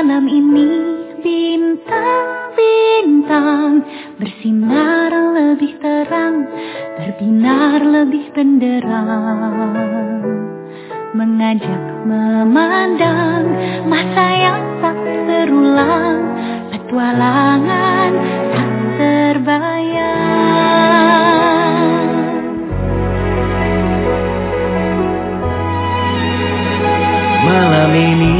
Malam ini bintang-bintang bersinar lebih terang, berbinar lebih benderang, mengajak memandang masa yang tak terulang, petualangan tak terbayang. Malam ini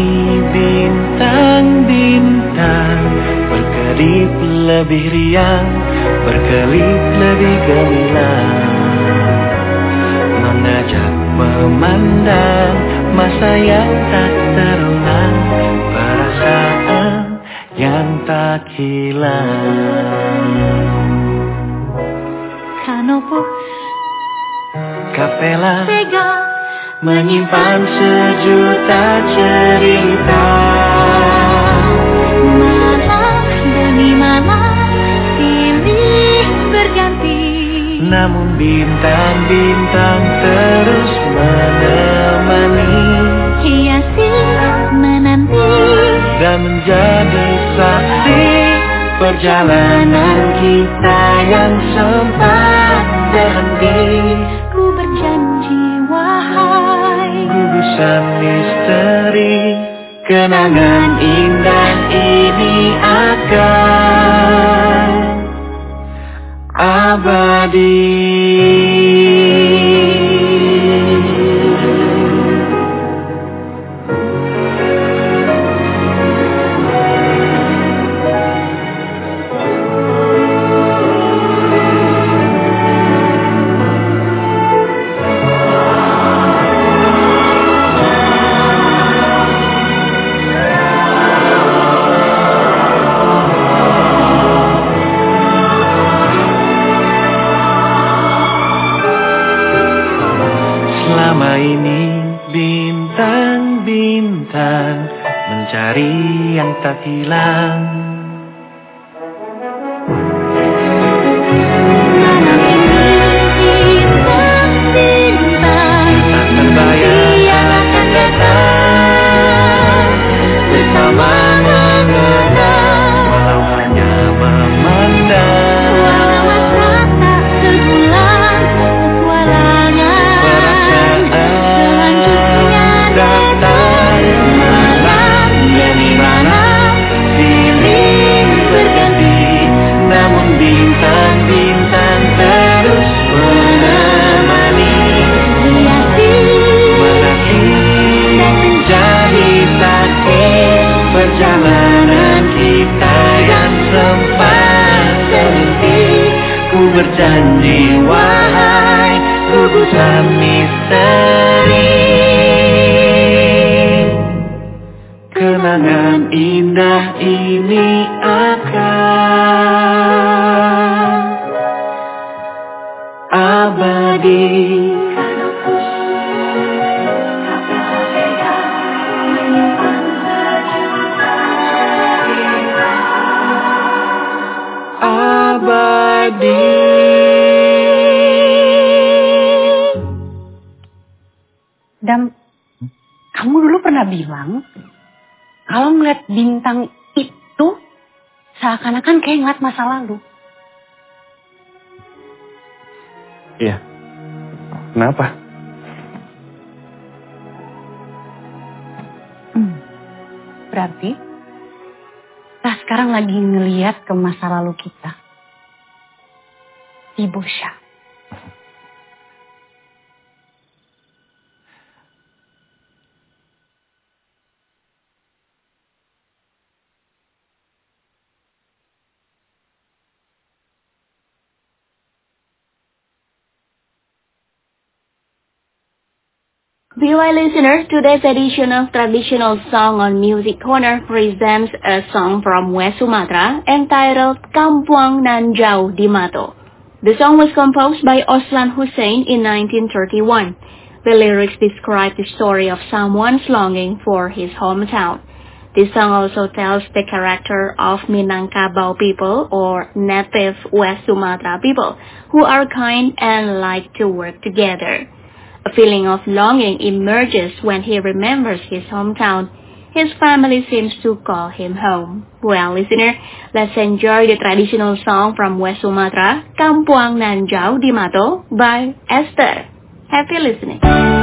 bintang-bintang berkedip lebih riang, berkelip lebih gemilang, mengajak memandang masa yang tak terulang, perasaan yang tak hilang. Kanopus, Kapela, Vega, menyimpan sejuta cerita. malam demi malam silih berganti, Namun bintang-bintang terus menemani, hiasi menanti dan menjadi saksi perjalanan kita yang sempat berhenti. Ku berjanji wahai Gugusan misteri, kenangan indah ini akan abadi. Selama ini bintang-bintang mencari yang tak hilang. bintang-bintang Tak terbayang yang akan datang bersama mengenang, walau hanya memandang. walau masa tak terulang, petualangan selanjutnya datang. Malam demi malam silih berganti, namun bintang-bintang terus menemani, Hiasi menanti dan menjadi saksi perjalanan kita yang sempat berhenti. Ku berjanji wahai gugusan misteri, kenangan indah ini akan abadi. Abadi. Dan kamu dulu pernah bilang kalau ngeliat bintang itu seakan-akan kayak ngeliat masa lalu. Iya. Kenapa? Berarti kita sekarang lagi ngeliat ke masa lalu kita. Ibu Syah. BY listeners, today's edition of Traditional Song on Music Corner presents a song from West Sumatra entitled Kampuang Nan Jauh di Mato. The song was composed by Oslan Hussein in 1931. The lyrics describe the story of someone's longing for his hometown. This song also tells the character of Minangkabau people or native West Sumatra people who are kind and like to work together. A feeling of longing emerges when he remembers his hometown. his family seems to call him home. Well, listener, let's enjoy the traditional song from West Sumatra, Kampuang Nan Jauh di Mato by Esther. Happy listening.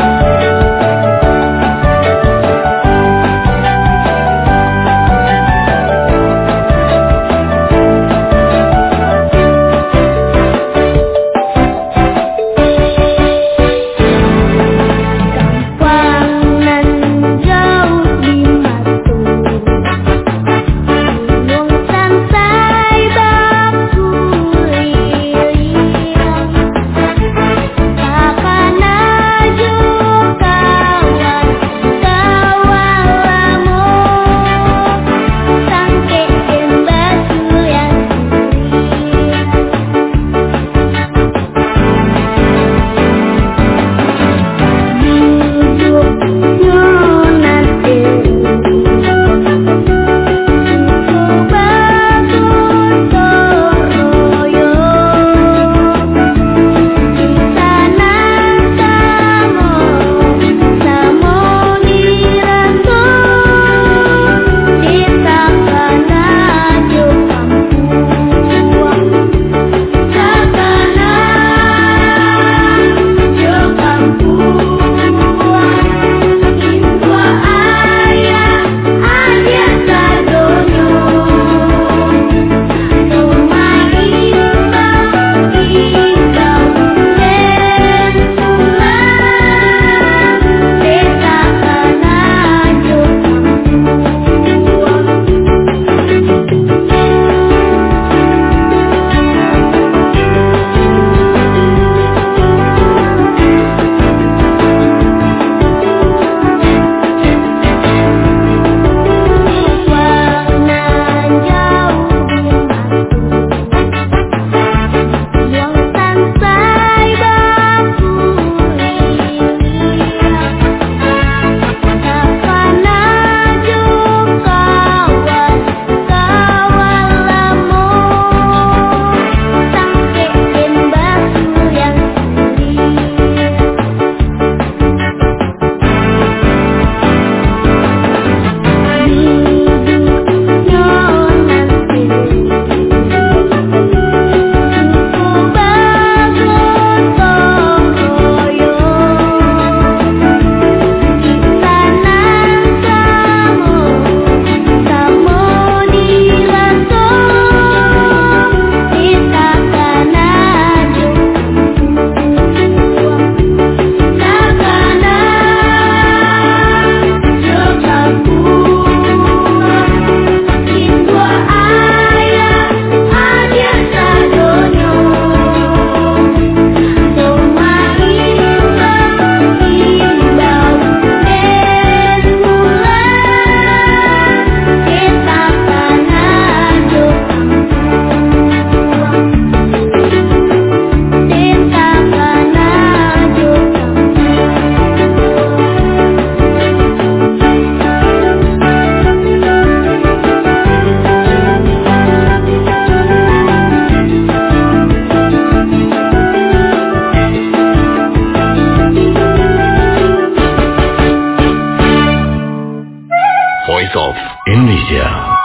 Indonesia.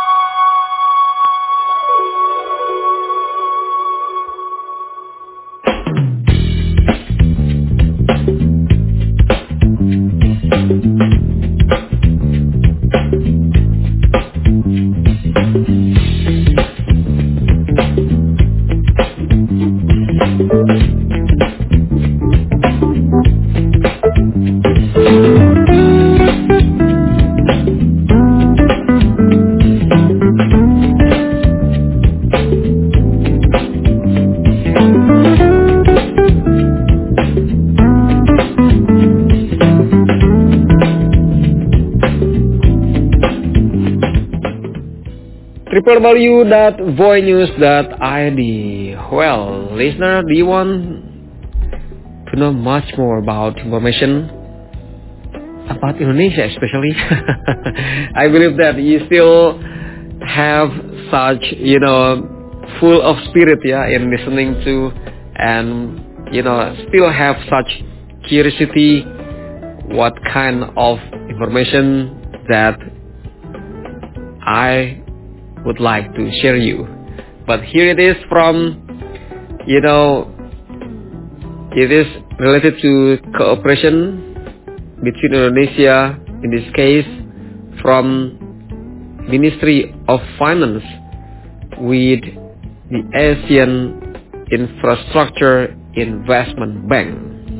www.voinews.id. Well, listener, do you want to know much more about information about Indonesia especially? I believe that you still have such, full of spirit, in listening to, and, still have such curiosity what kind of information that I would like to share you. But here it is from, it is related to cooperation between Indonesia, in this case, from Ministry of Finance with the Asian Infrastructure Investment Bank.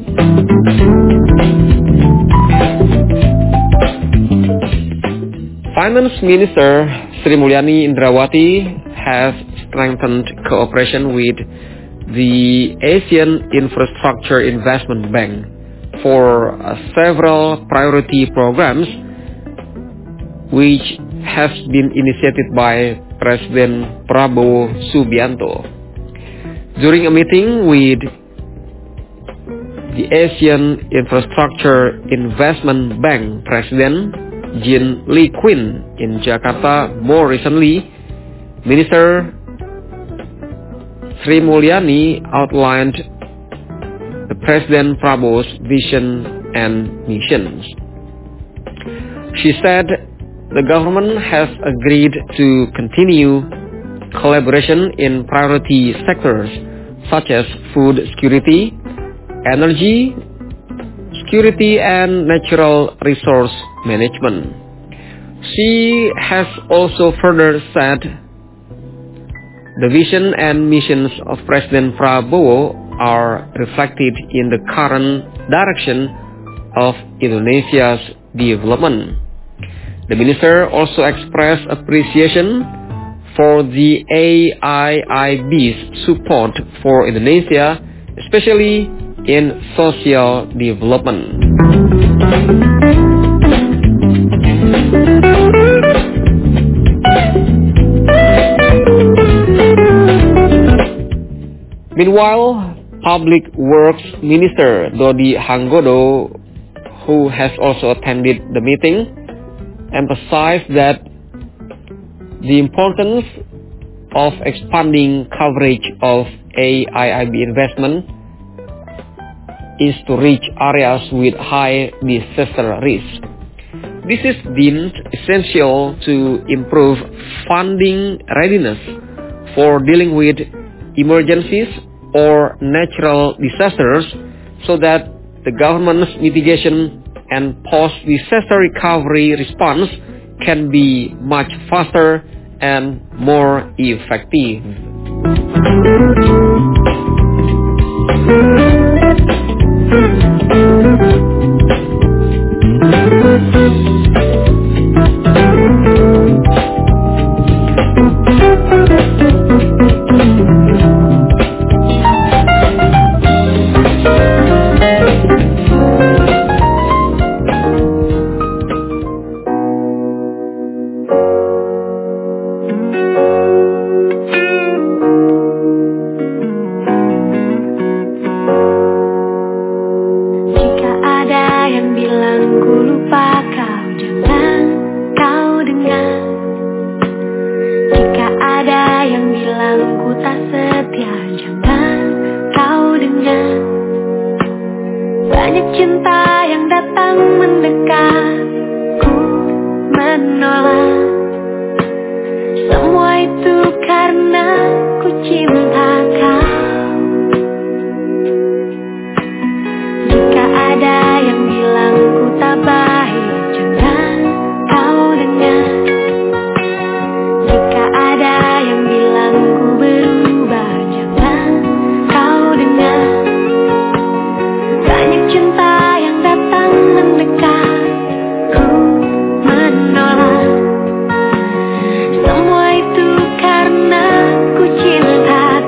Finance Minister Sri Mulyani Indrawati has strengthened cooperation with the Asian Infrastructure Investment Bank for several priority programs which has been initiated by President Prabowo Subianto. During a meeting with the Asian Infrastructure Investment Bank President Jean Lee Quinn in Jakarta more recently, Minister Sri Mulyani outlined the President Prabowo's vision and missions. She said the government has agreed to continue collaboration in priority sectors such as food security, energy security, and natural resource management. She has also further said the vision and missions of President Prabowo are reflected in the current direction of Indonesia's development. The minister also expressed appreciation for the AIIB's support for Indonesia, especially in social development. Meanwhile, Public Works Minister Dodi Hanggodo, who has also attended the meeting, emphasized that the importance of expanding coverage of AIIB investment is to reach areas with high disaster risk. This is deemed essential to improve funding readiness for dealing with emergencies or natural disasters so that the government's mitigation and post-disaster recovery response can be much faster and more effective. Semua itu karena ku cinta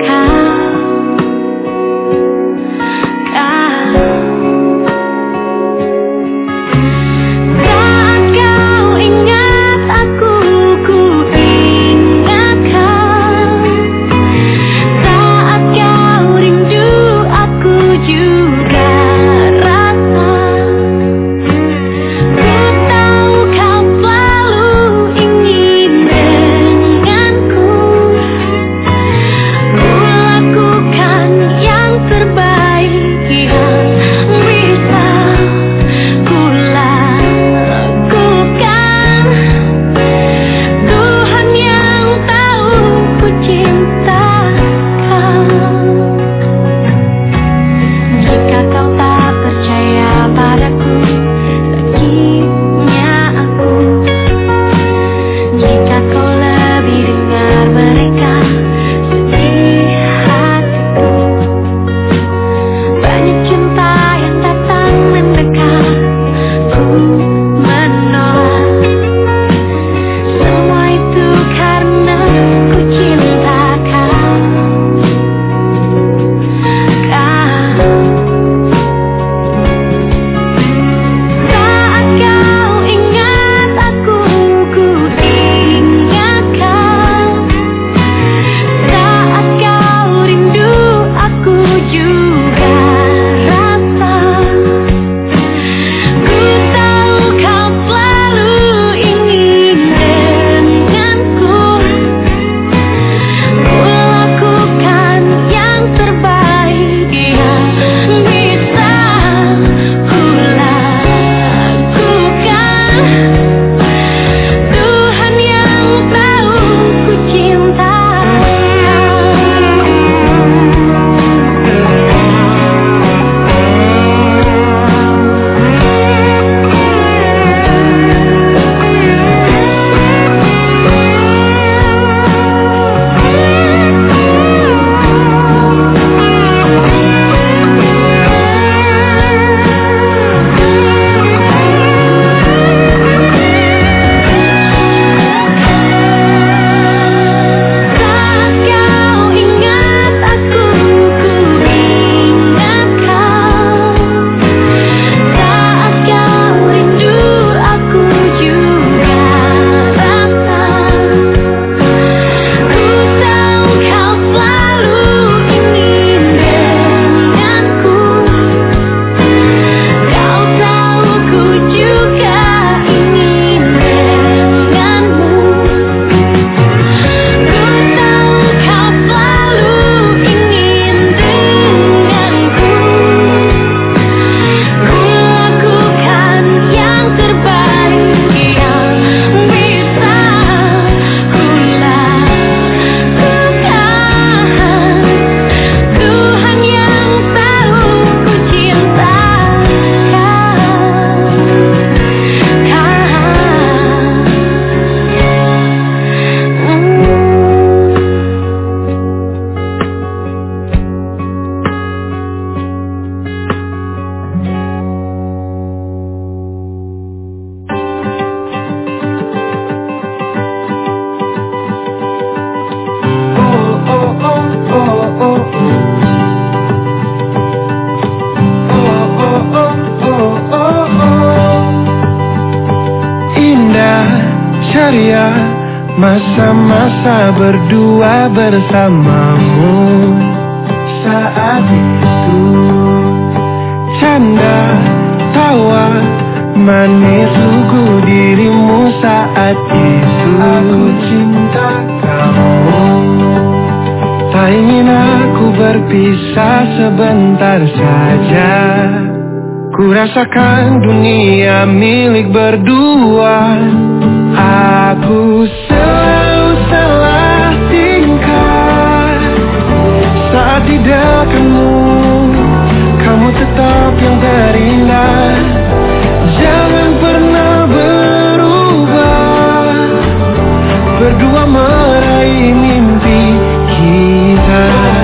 masa-masa berdua bersamamu. Saat itu canda, tawa, manis lugu dirimu saat itu. Aku cinta kamu, tak ingin aku berpisah sebentar saja. Ku rasakan dunia milik berdua. Aku selalu salah tingkah saat di dekatmu. Kamu tetap yang terindah. Jangan pernah berubah. Berdua meraih mimpi kita.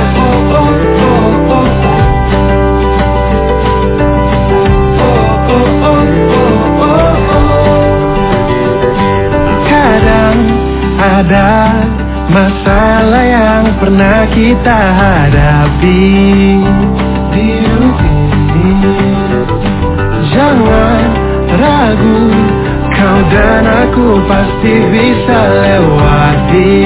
Kadang ada masalah yang pernah kita hadapi di hidup ini. Jangan ragu, kau dan aku pasti bisa lewati.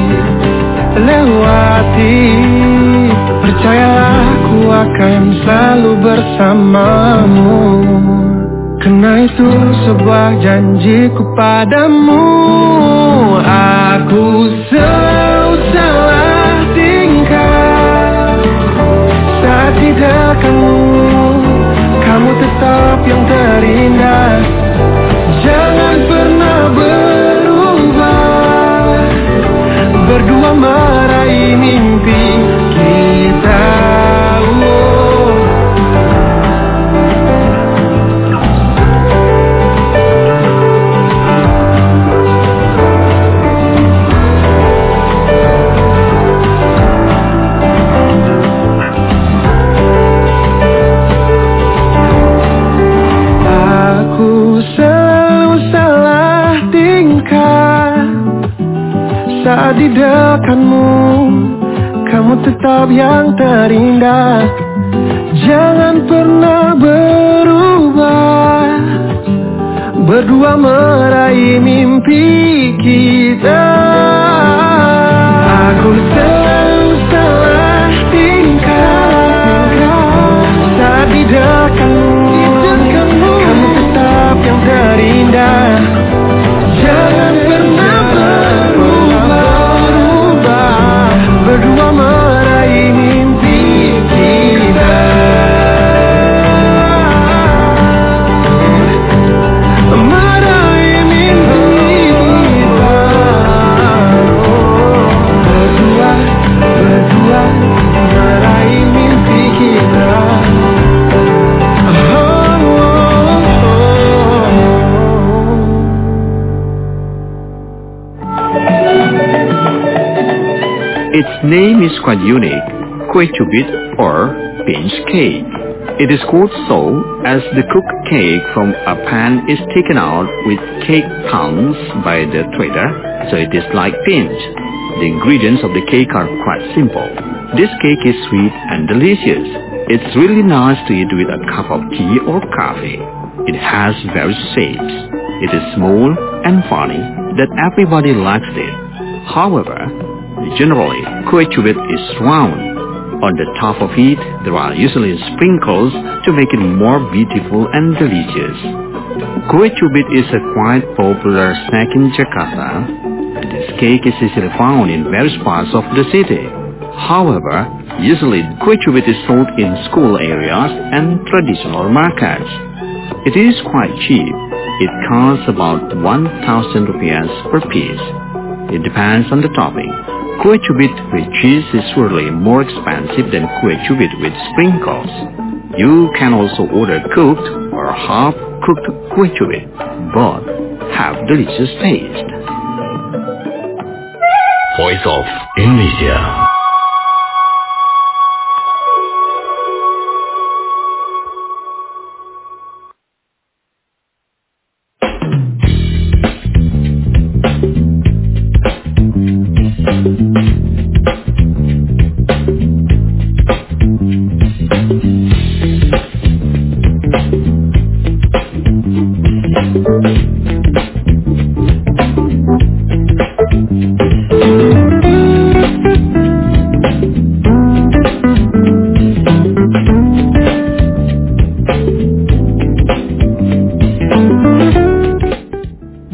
Percayalah, aku akan selalu bersamamu. Karena itu sebuah janjiku padamu. Aku selalu salah tingkah saat di dekatmu. Kamu tetap yang terindah. Jangan pernah berubah. Berdua meraih mimpi kita. Saat di dekatmu, kamu tetap yang terindah. Jangan pernah berubah. Berdua meraih mimpi kita. Aku selalu salah tingkah saat di dekatmu, kamu tetap yang terindah. Jangan pernah berubah. Berdua meraih mimpi kita. Meraih mimpi kita. Berdua meraih mimpi kita. Its name is quite unique, kue cubit or pinch cake. It is called so as the cooked cake from a pan is taken out with cake tongs by the trader, so it is like pinch. The ingredients of the cake are quite simple. This cake is sweet and delicious. It's really nice to eat with a cup of tea or coffee. It has various shapes. It is small and funny that everybody likes it. However, generally, kue cubit is round. On the top of it, there are usually sprinkles to make it more beautiful and delicious. Kue cubit is a quite popular snack in Jakarta. This cake is easily found in various parts of the city. However, usually kue cubit is sold in school areas and traditional markets. It is quite cheap. It costs about 1,000 rupiah per piece. It depends on the topping. Kue cubit with cheese is surely more expensive than kue cubit with sprinkles. You can also order cooked or half-cooked kue cubit. Both have delicious taste. Voice of Indonesia.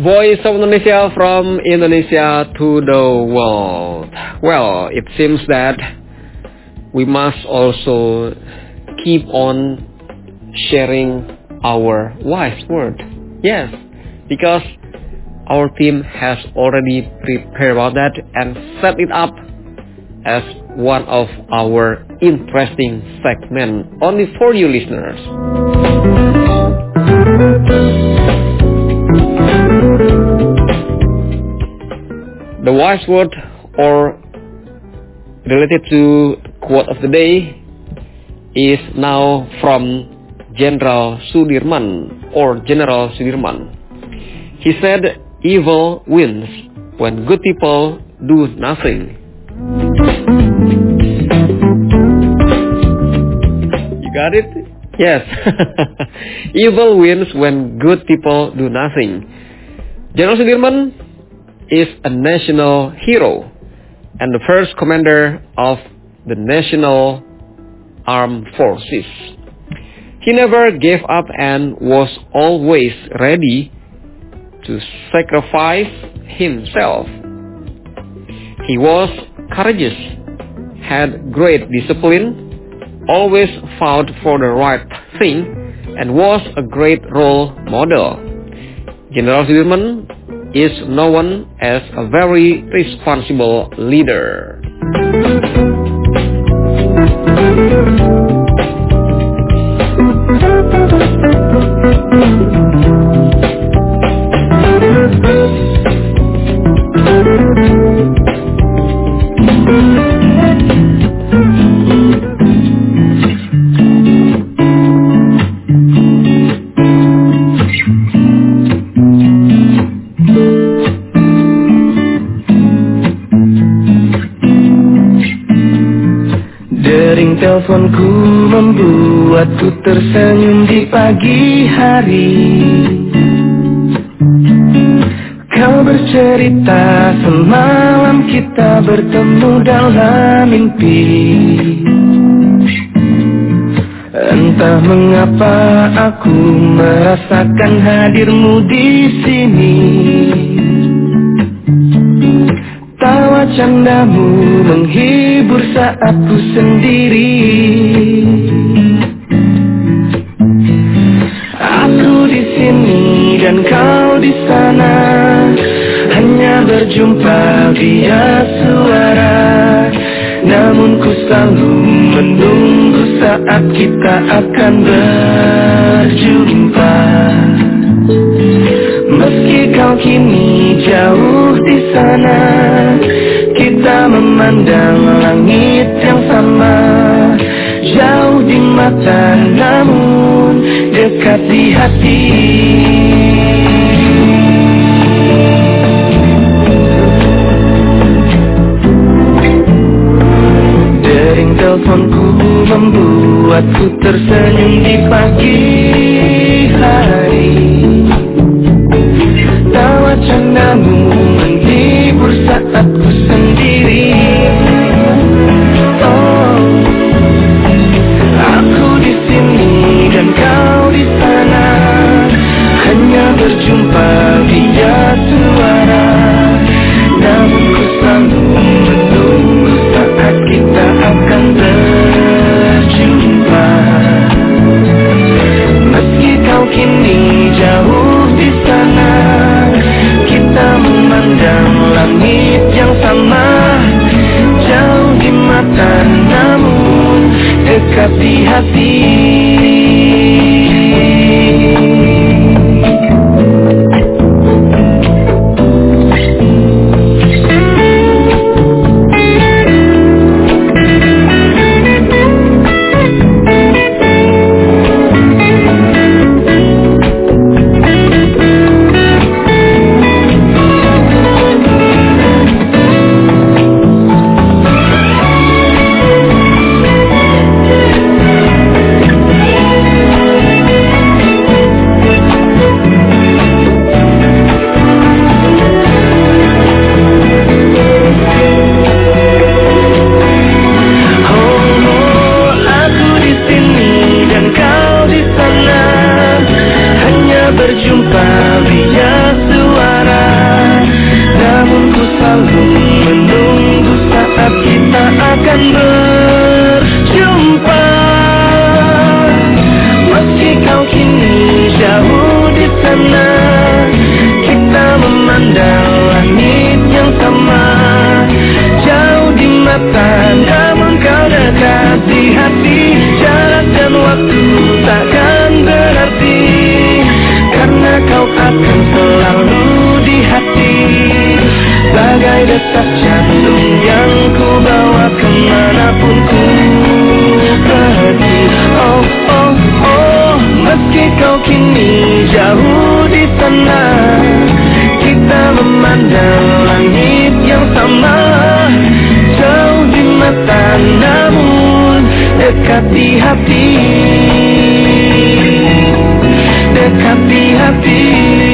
Voice of Indonesia from Indonesia to the world. Well, it seems that we must also keep on sharing our wise word. Yes, because our team has already prepared about that and set it up as one of our interesting segments only for you listeners. The wise word or related to quote of the day is now from General Sudirman or General Sudirman. He said, "Evil wins when good people do nothing." You got it? Yes. Evil wins when good people do nothing. General Sudirman is a national hero and the first commander of the National Armed Forces. He never gave up and was always ready to sacrifice himself. He was courageous, had great discipline, always fought for the right thing, and was a great role model. General Sudirman is known as a very responsible leader. Teleponku membuatku tersenyum di pagi hari. Kau bercerita semalam kita bertemu dalam mimpi. Entah mengapa aku merasakan hadirmu di sini. Tawa candamu menghibur saat ku sendiri. Aku di sini dan kau di sana, hanya berjumpa via suara. Namun ku selalu menunggu saat kita akan berjumpa. Meski kau kini jauh di sana, kita memandang langit yang sama. Jauh di mata namun dekat di hati. Dering teleponku membuatku tersenyum di pagi hari. Tawa candamu menghibur saat ku sendiri. Oh, aku di sini dan kau di sana, hanya berjumpa via suara. Namun ku selalu menunggu saat kita akan berjumpa. Meski kau kini jauh di sana, kita memandang langit yang sama. Jauh di mata namun dekat di hati. dekati hati, dekati hati,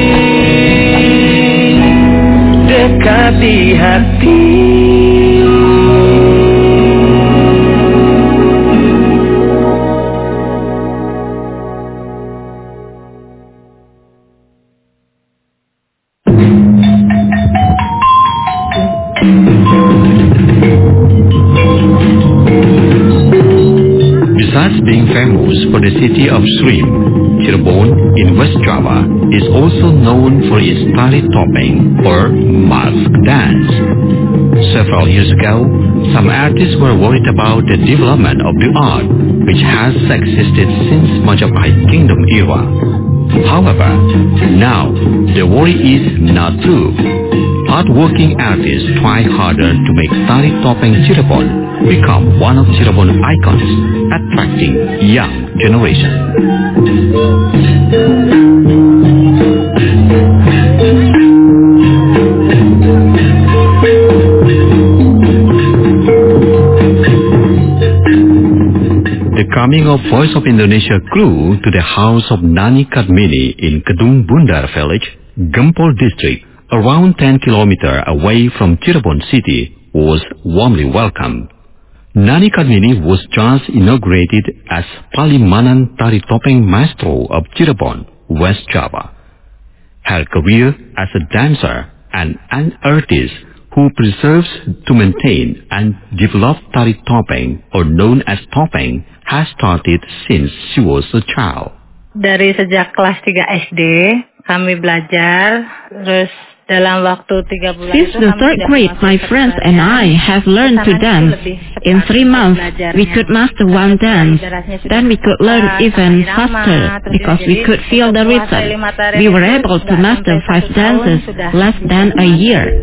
dekati hati. Besides being famous for the city of shrimp, Cirebon in West Java is also known for its tari topeng or mask dance. Several years ago, some artists were worried about the development of the art, which has existed since Majapahit Kingdom era. However, now the worry is not true. Hard-working artists try harder to make tari topeng Cirebon become one of Cirebon icons, attracting young generation. The coming of Voice of Indonesia crew to the house of Nani Kadmini in Kedung Bundar village, Gempol district, around 10 kilometers away from Cirebon city, was warmly welcomed. Nani Kadmini was just inaugurated as Palimanan Tari Topeng Maestro of Cirebon, West Java. Her career as a dancer and an artist who preserves to maintain and develop Tari Topeng, or known as Topeng, has started since she was a child. Dari sejak kelas 3 SD, kami belajar, terus dalam waktu 3 bulan Since the third grade, my friends and I have learned to dance. In 3 months, we could master one dance. Then we could learn even faster because we could feel the rhythm. We were able to master 5 dances less than a year.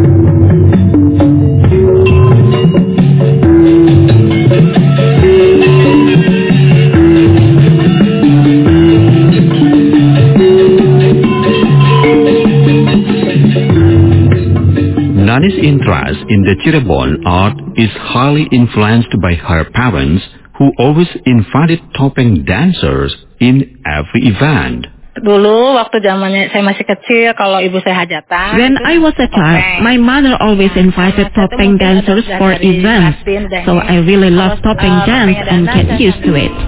Nani's interest in the Cirebon art is highly influenced by her parents, who always invited topeng dancers in every event. Dulu waktu zamannya saya masih kecil, kalau ibu saya hajatan. When I was a child, my mother always invited topeng dancers for events, so I really love topeng dance and get used to it.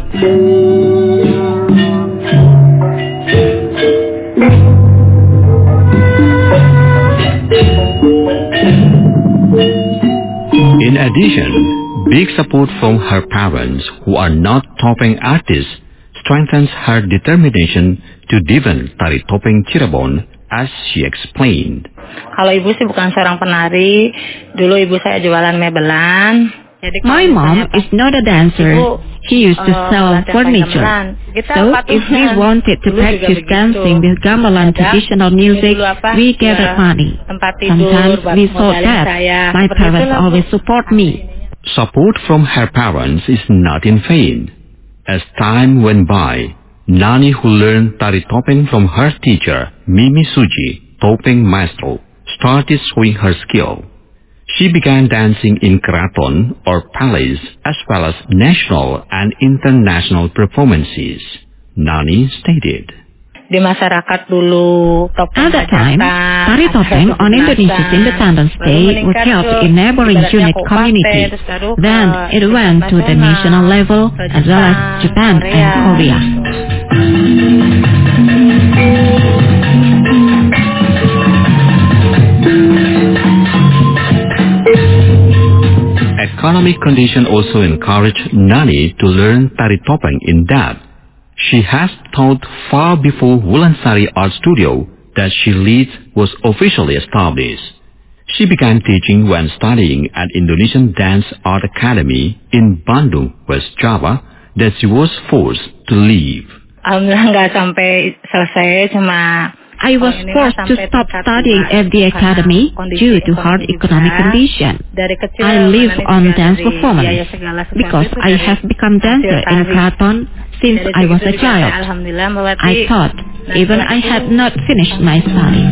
In addition, big support from her parents, who are not topeng artists, strengthens her determination to deepen Tari Topeng Cirebon, as she explained. Kalau ibu sih bukan seorang penari, dulu ibu saya jualan mebelan. My mom is not a dancer. She used to sell furniture. So if we wanted to practice dancing with gamelan traditional music, we gathered money. Sometimes we sold that. My parents always support me. Support from her parents is not in vain. As time went by, Nani, who learned Tari Topeng from her teacher, Mimi Suji, Topeng Maestro, started showing her skill. She began dancing in keraton or palace, as well as national and international performances. Nani stated, Di masyarakat dulu, at that time, Tari Topeng on Indonesia's Independence Day was held in neighboring unit communities. Then it went to the national level as well as Japan and Korea. Economic condition also encouraged Nani to learn Tari Topeng in depth. She has taught far before Wulansari Art Studio that she leads was officially established. She began teaching when studying at Indonesian Dance Art Academy in Bandung, West Java, that she was forced to leave. Alhamdulillah nggak sampai selesai, cuma I was forced to stop studying at the academy due to hard economic condition. I live on dance performance because I have become dancer in keraton since I was a child. I thought even I had not finished my studies.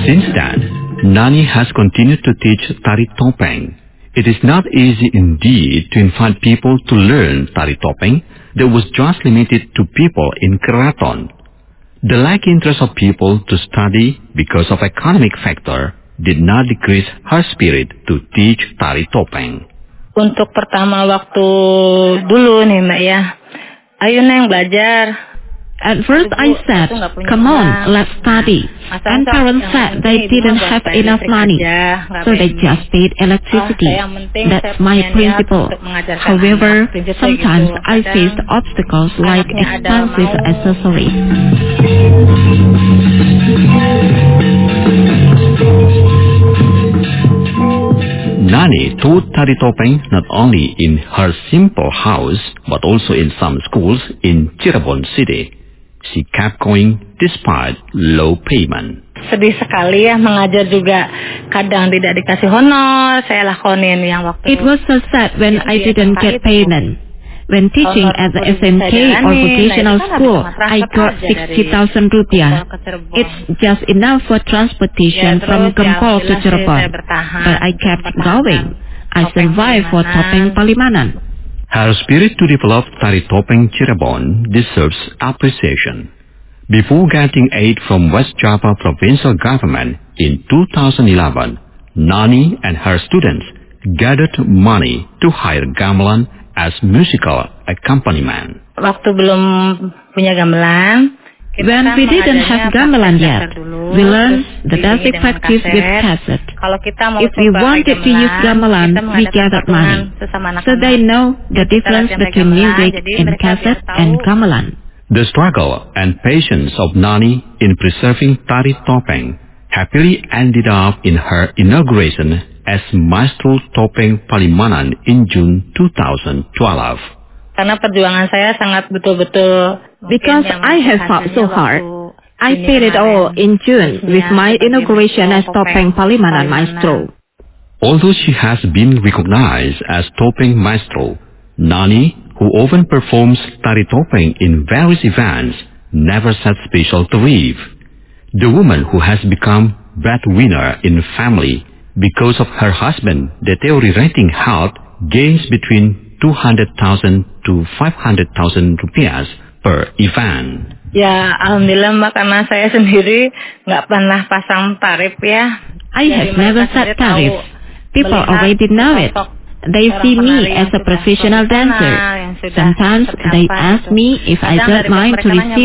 Since then, Nani has continued to teach tari topeng. It is not easy indeed to invite people to learn tari topeng that was just limited to people in Keraton. The lack interest of people to study because of economic factor did not decrease her spirit to teach tari topeng. Untuk pertama waktu dulu nih Mbak ya, ayo Neng belajar. At first I said, come on, let's study. And parents said they didn't have enough money, so they just paid electricity. That's my principle. However, sometimes I faced obstacles like expensive accessories. Nani taught tari topeng not only in her simple house, but also in some schools in Cirebon City. She kept going despite low payment. Sedih sekali ya, mengajar juga kadang tidak dikasih honor, saya lakonin yang waktu. It was so sad when I didn't get payment. When teaching at the SMK or vocational school, I got 60,000 rupiah. It's just enough for transportation from Gempol to Cirebon. But I kept going. I survived for Topeng Palimanan. Her spirit to develop tari topeng Cirebon deserves appreciation. Before getting aid from West Java provincial government in 2011, Nani and her students gathered money to hire gamelan as musical accompaniment. Waktu belum punya gamelan, when we didn't have gamelan yet, we learned the basic practice with cassette. If we wanted to use gamelan, we gathered money, so they know the difference between music in cassette and gamelan. The struggle and patience of Nani in preserving tari topeng happily ended up in her inauguration as Maestro Topeng Palimanan in June 2012. Karena perjuangan saya sangat betul-betul. Because I have fought so hard, I paid it all in June with my inauguration as Topeng Palimanan Maestro. Although she has been recognized as Topeng Maestro, Nani, who often performs tari topeng in various events, never set special tariff. The woman who has become breadwinner in family because of her husband deteriorating health gains between 200,000 to 500,000 rupiah per event. Ya, alhamdulillah Mbak, karena saya sendiri nggak pernah pasang tarif ya. I have never set tarif. People already know it. They see me as a professional dancer. Sometimes they ask me if I don't mind to receive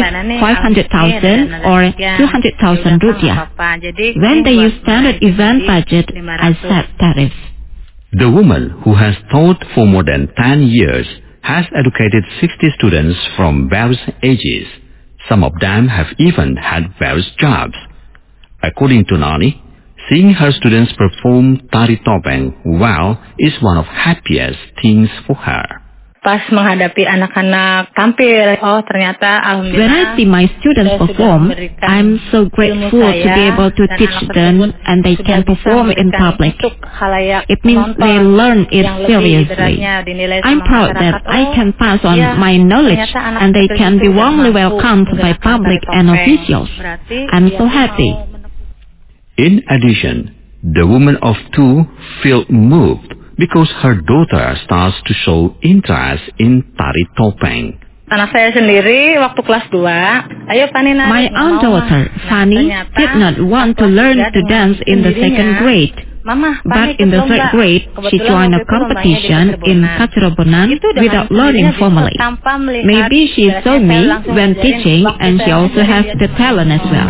500,000 or 200,000 rupiah. When they use standard event budget, I set tariff. The woman who has taught for more than 10 years has educated 60 students from various ages. Some of them have even had various jobs. According to Nani, seeing her students perform tari topeng well is one of happiest things for her. Pas menghadapi anak-anak tampil, oh ternyata alhamdulillah. When I see my students perform, I'm so grateful to be able to teach them and they can perform in public. It means they learn it seriously. I'm proud that I can pass on my knowledge and they can be warmly welcomed by public and officials. I'm so happy. In addition, the woman of two felt moved because her daughter starts to show interest in tari topeng. Anak saya sendiri waktu kelas 2, ayo Fani nari. My own daughter, Fani, did not want to learn to dance in the second grade. But in the third grade, she joined a competition in Kacirabonan without learning formally. Maybe she saw me when teaching and she also has the talent as well.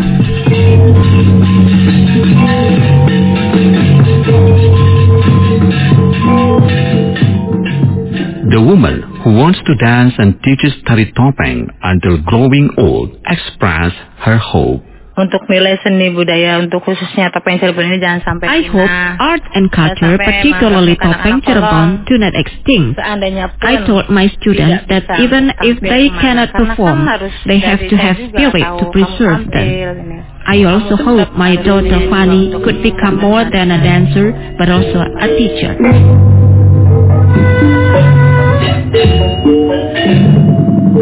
The woman who wants to dance and teaches tari topeng until growing old expressed her hope. Untuk nilai seni budaya untuk khususnya topeng Cirebon ini jangan sampai I hope art and culture, particularly topeng Cirebon, do not extinct. I told my students that even if they cannot perform, they have to have spirit to preserve them. I also hope my daughter Fani could become more than a dancer, but also a teacher.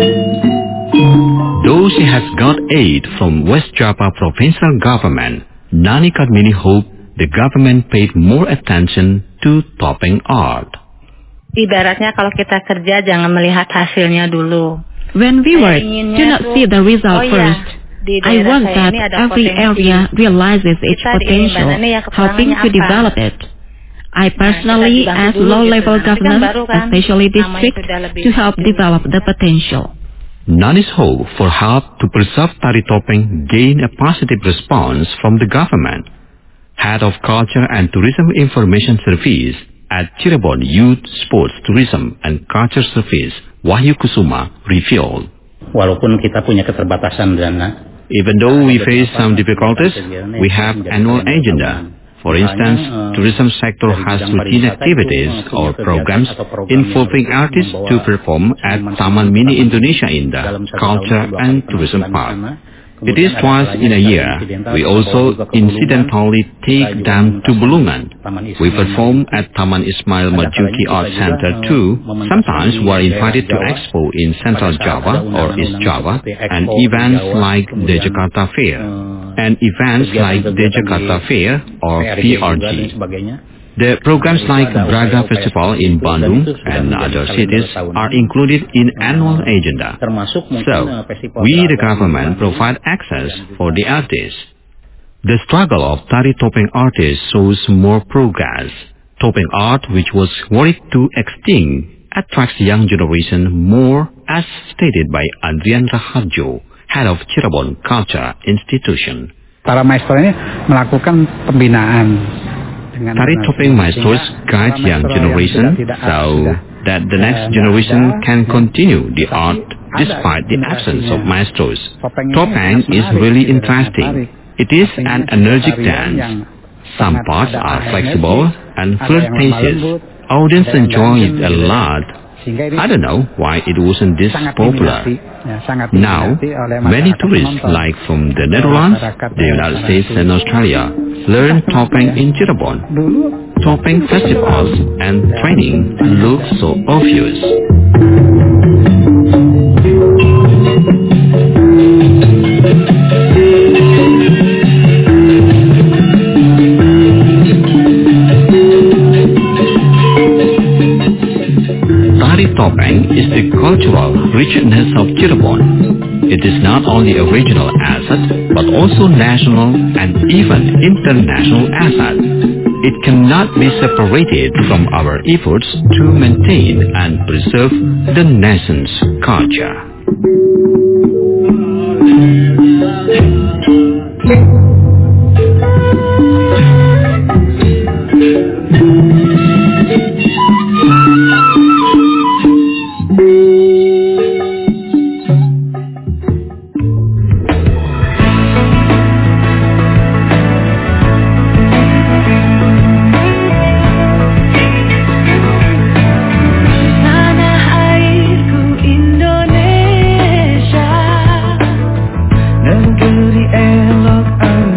Though she has got aid from West Java provincial government, Nani Karmini hoped the government paid more attention to topeng art. Ibaratnya kalau kita kerja jangan melihat hasilnya dulu. When we work, do not see the result first. I want that every area realizes its potential, helping to develop it. I personally ask low-level governors, especially districts, to help develop the potential. Nani's hope for help to preserve tari topeng gained a positive response from the government. Head of Culture and Tourism Information Service at Cirebon Youth Sports Tourism and Culture Service, Wahyu Kusuma, revealed. Walaupun kita punya keterbatasan dana, even though we face some difficulties, we have annual agenda. For instance, tourism sector has routine activities or programs involving artists to perform at Taman Mini Indonesia Indah Culture and Tourism Park. It is twice in a year. We also incidentally take them to Bulungan. We perform at Taman Ismail Marzuki Art Center too. Sometimes we are invited to expo in Central Java or East Java and events like the Jakarta Fair or PRG. The programs like Braga Festival in Bandung and other cities are included in annual agenda. So, we the government provide access for the artists. The struggle of tari topeng artists shows more progress. Topeng art, which was worried to extinct, attracts young generation more, as stated by Andrian Raharjo, head of Cirebon Culture Institution. Para maestro ini melakukan pembinaan. Tari topeng maestros guide young generation so that the next generation can continue the art despite the absence of maestros. Topeng is really interesting. It is an energetic dance. Some parts are flexible and flirtatious. Audience enjoy it a lot. I don't know why it wasn't this popular. Now, many tourists like from the Netherlands, the United States and Australia learn topeng in Cirebon. Topeng festivals and training look so obvious. Tari topeng is the cultural richness of Cirebon. It is not only a regional asset, but also national and even international asset. It cannot be separated from our efforts to maintain and preserve the nation's culture. Negeri elok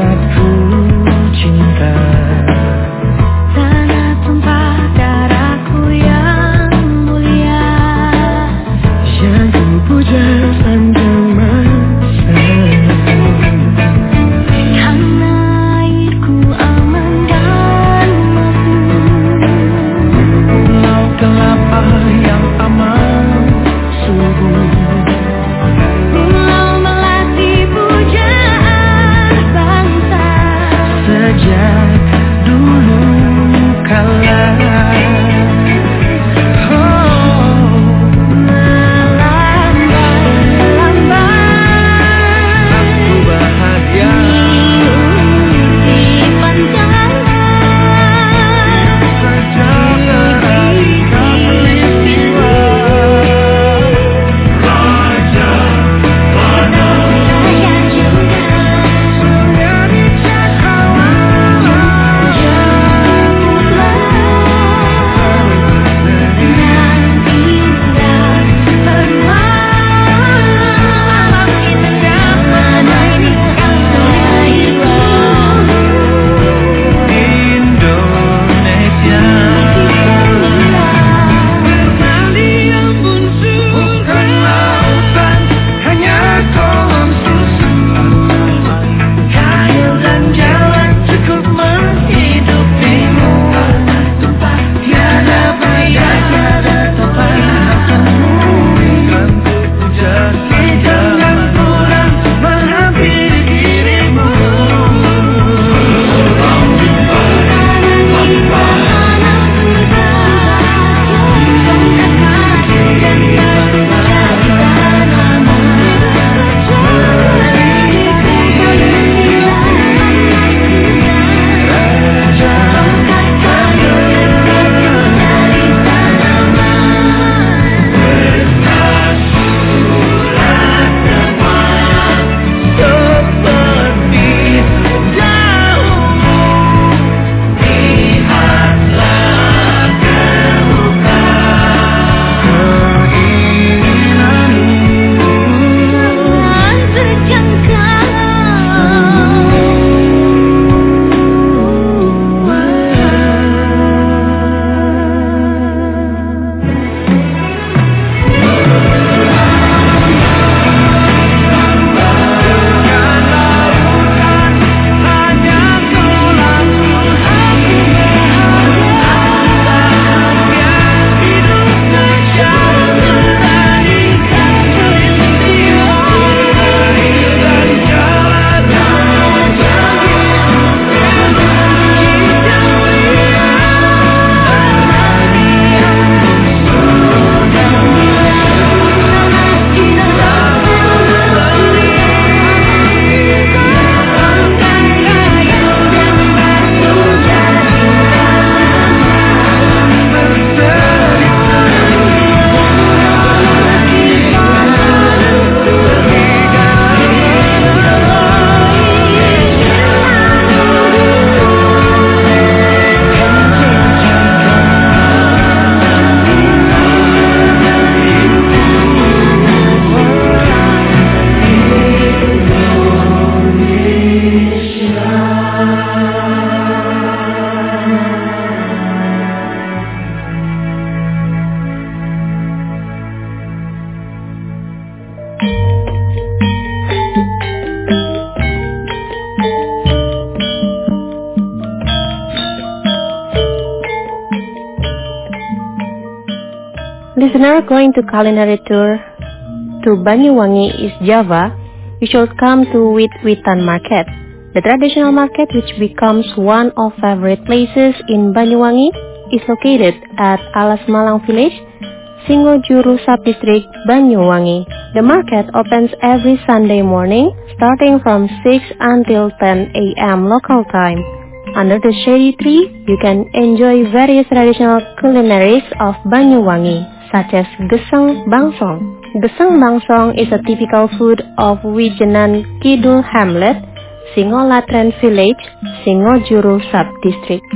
listener going to culinary tour to Banyuwangi, East Java, you should come to Wit-Witan Market. The traditional market, which becomes one of favorite places in Banyuwangi, is located at Alas Malang Village, Singojuru Subdistrict, Banyuwangi. The market opens every Sunday morning, starting from 6 until 10 a.m. local time. Under the shady tree, you can enjoy various traditional culinaries of Banyuwangi, such as Gesang Bangsong. Gesang Bangsong is a typical food of Wijenan Kidul Hamlet, Singolatren Village, Singojuru Subdistrict.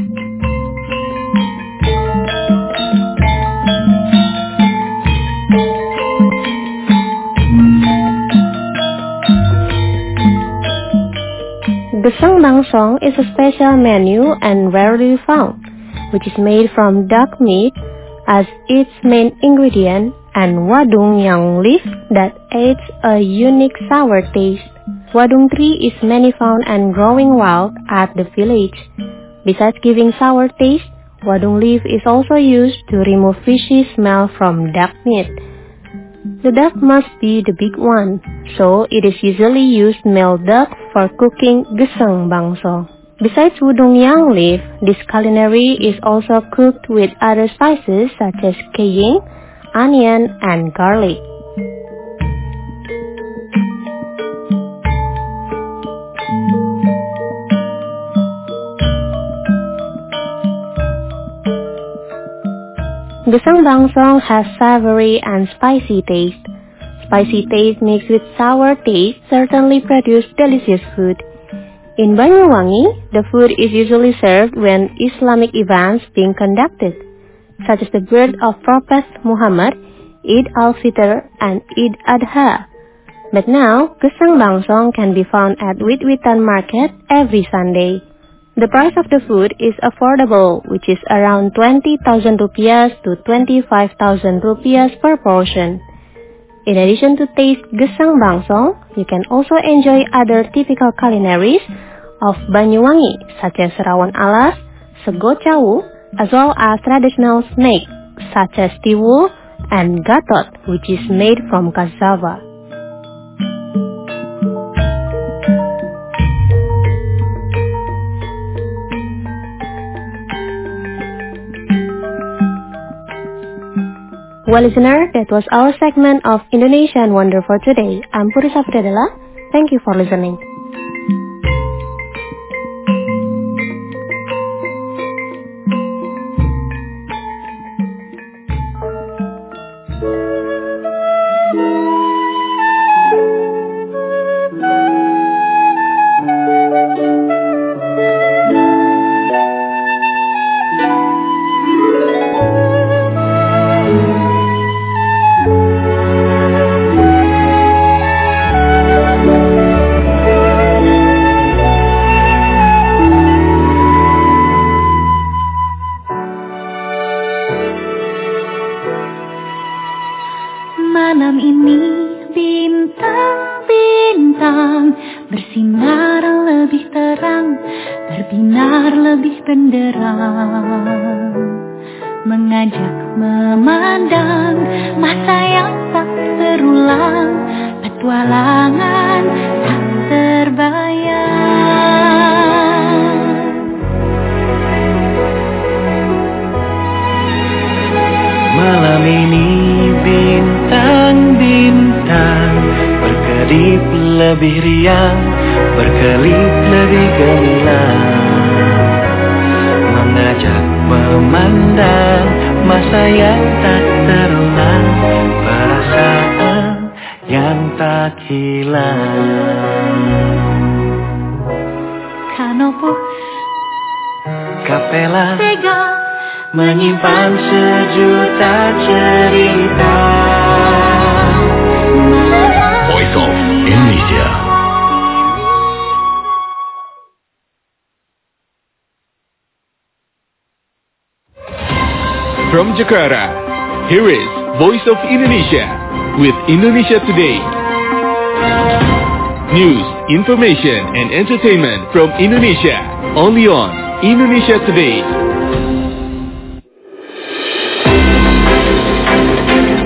Gesang Bangsong is a special menu and rarely found, which is made from duck meat as its main ingredient and wadung yang leaf that adds a unique sour taste. Wadung tree is many found and growing wild at the village. Besides giving sour taste, wadung leaf is also used to remove fishy smell from duck meat. The duck must be the big one, so it is usually used male duck for cooking Gesang Bangsong. Besides wadung yang leaf, this culinary is also cooked with other spices such as cayenne, onion, and garlic. Gesang Bangsong has savory and spicy taste. Spicy taste mixed with sour taste certainly produce delicious food. In Banyuwangi, the food is usually served when Islamic events being conducted, such as the birth of Prophet Muhammad, Eid al-Fitr, and Eid Adha. But now, Gesang Bangsong can be found at Wit-Witan Market every Sunday. The price of the food is affordable, which is around 20,000 rupiah to 25,000 rupiah per portion. In addition to taste Gesang Bangsong, you can also enjoy other typical culinaries of Banyuwangi, such as Rawon Alas, Sego Cawu, as well as traditional snake, such as Tiwul and Gatot, which is made from cassava. Well, listener, that was our segment of Indonesian Wonder for today. I'm Puri Safriadela. Thank you for listening. Malam ini bintang-bintang bersinar lebih terang, berbinar lebih benderang, mengajak memandang masa yang tak terulang, petualangan tak terbayang. Malam ini bintang-bintang berkedip lebih riang, berkelip lebih gemilang, mengajak memandang masa yang tak terulang, perasaan yang tak hilang. Kanopo Kapela Tega menyimpan sejuta cerita. Voice of Indonesia. From Jakarta, here is Voice of Indonesia with Indonesia Today. News, information, and entertainment from Indonesia, only on Indonesia Today.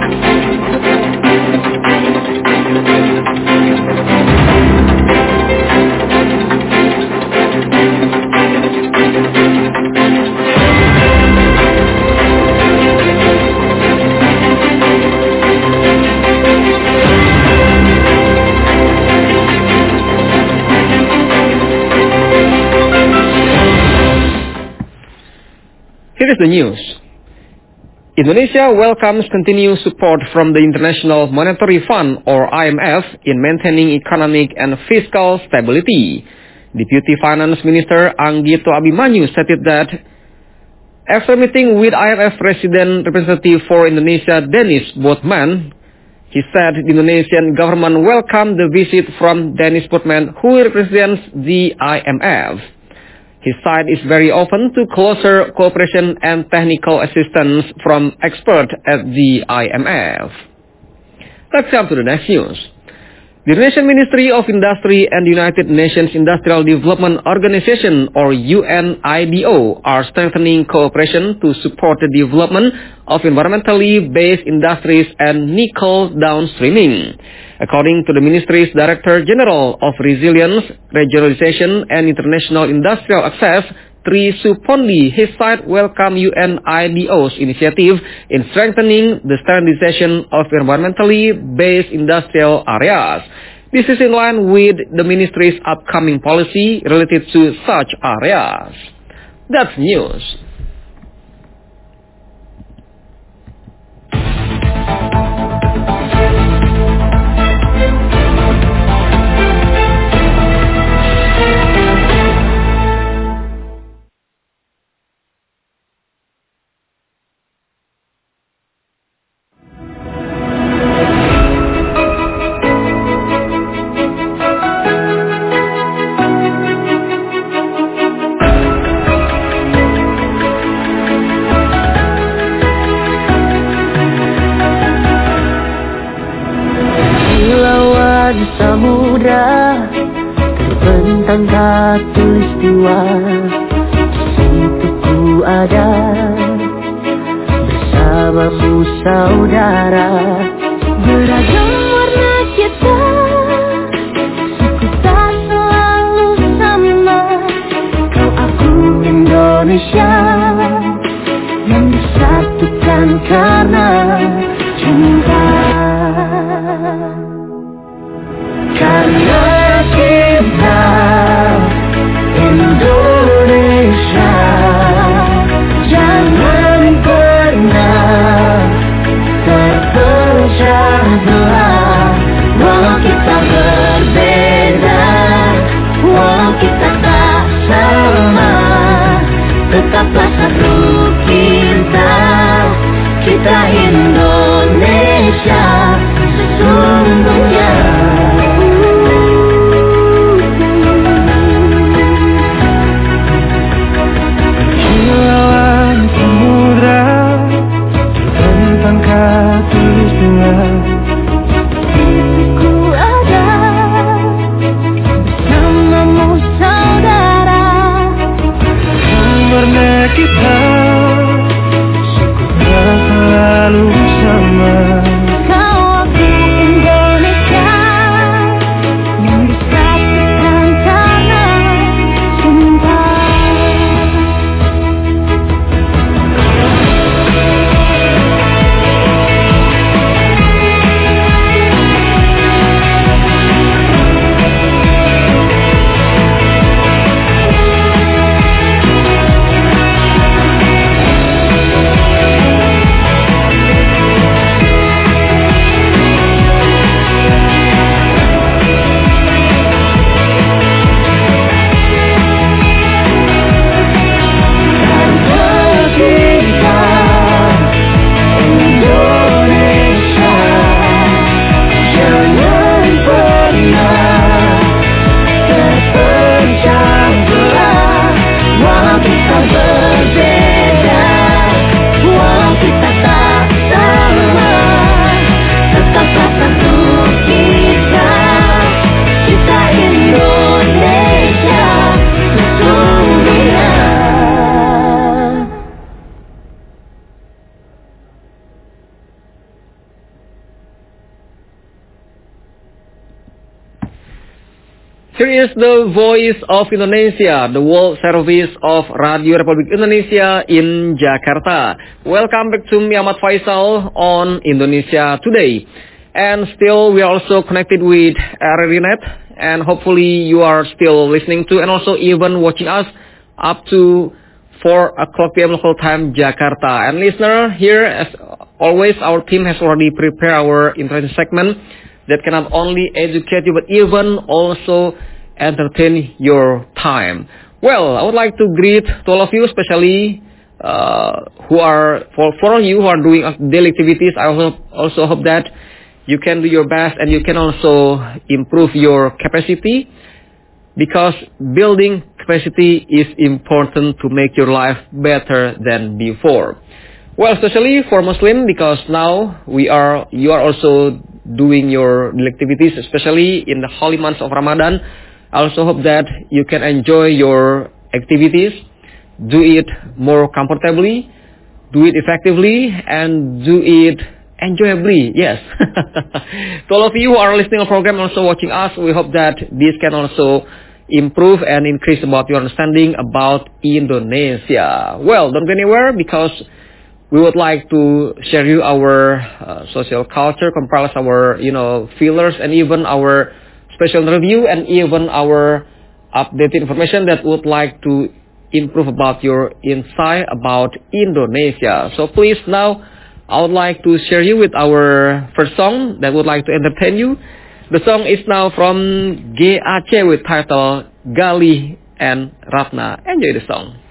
is the news. Indonesia welcomes continued support from the International Monetary Fund or IMF in maintaining economic and fiscal stability. Deputy Finance Minister Anggito Abimanyu stated that after meeting with IMF Resident Representative for Indonesia Dennis Botman, he said the Indonesian government welcomed the visit from Dennis Botman, who represents the IMF. His side is very open to closer cooperation and technical assistance from experts at the IMF. Let's jump to the next news. The Indonesian Ministry of Industry and the United Nations Industrial Development Organization or UNIDO are strengthening cooperation to support the development of environmentally based industries and nickel downstreaming. According to the Ministry's Director General of Resilience, Regionalization and International Industrial Access, Tri Supondi, his side welcomed UNIDO's initiative in strengthening the standardization of environmentally based industrial areas. This is in line with the Ministry's upcoming policy related to such areas. That's news. Samudra terbentang khatulistiwa, situ ku ada bersamamu saudara. Beragam warna kita, suku tak selalu sama. Kau aku Indonesia yang disatukan karena cinta. Karena kita Indonesia, jangan pernah terpecah belah. Walau kita berbeda, walau kita tak sama, tetaplah satu kita, kita Indonesia sesungguhnya. Kita suku tak selalu sama. Kau aku Indonesia yang disatukan karena cinta. Here is the Voice of Indonesia, the World Service of Radio Republik Indonesia in Jakarta. Welcome back to me, Ahmad Faisal, on Indonesia Today. And still, we are also connected with RRI.net, and hopefully you are still listening to and also even watching us up to 4:00 p.m. local time, Jakarta. And listener, here as always, our team has already prepared our interesting segment that can not only educate you but even also entertain your time. Well, I would like to greet to all of you, especially for you who are doing daily activities. I also hope that you can do your best and you can also improve your capacity, because building capacity is important to make your life better than before. Well, especially for Muslim, because now you are also doing your daily activities, especially in the holy months of Ramadan. I also hope that you can enjoy your activities, do it more comfortably, do it effectively, and do it enjoyably. Yes. To all of you who are listening to the program, also watching us, we hope that this can also improve and increase about your understanding about Indonesia. Well, don't go anywhere, because we would like to share you our social culture, comprise our feelers, and even our special review, and even our updated information that would like to improve about your insight about Indonesia. So please, now I would like to share you with our first song that would like to entertain you. The song is now from GAC with title Gali and Ratna. Enjoy the song.